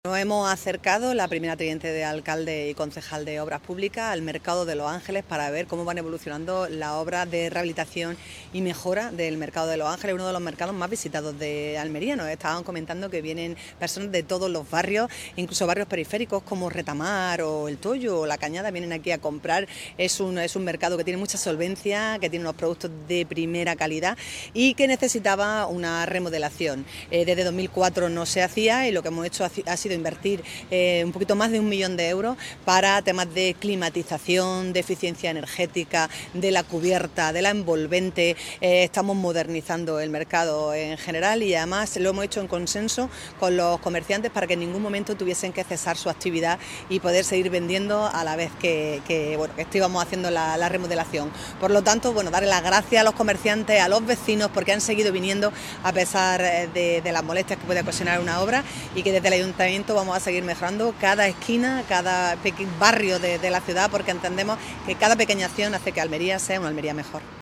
Nos hemos acercado, la primera teniente de alcalde y concejal de Obras Públicas, al Mercado de Los Ángeles para ver cómo van evolucionando las obras de rehabilitación y mejora del Mercado de Los Ángeles, uno de los mercados más visitados de Almería. Nos estaban comentando que vienen personas de todos los barrios, incluso barrios periféricos como Retamar o El Toyo o La Cañada, vienen aquí a comprar. Es un mercado que tiene mucha solvencia, que tiene unos productos de primera calidad y que necesitaba una remodelación. Desde 2004 no se hacía y lo que hemos hecho ha sido invertir un poquito más de 1 millón de euros para temas de climatización, de eficiencia energética, de la cubierta, de la envolvente. Estamos modernizando el mercado en general y además lo hemos hecho en consenso con los comerciantes para que en ningún momento tuviesen que cesar su actividad y poder seguir vendiendo a la vez que íbamos haciendo la remodelación. Por lo tanto, darle las gracias a los comerciantes, a los vecinos, porque han seguido viniendo a pesar de las molestias que puede ocasionar una obra, y que desde el ayuntamiento vamos a seguir mejorando cada esquina, cada barrio de la ciudad, porque entendemos que cada pequeña acción hace que Almería sea una Almería mejor.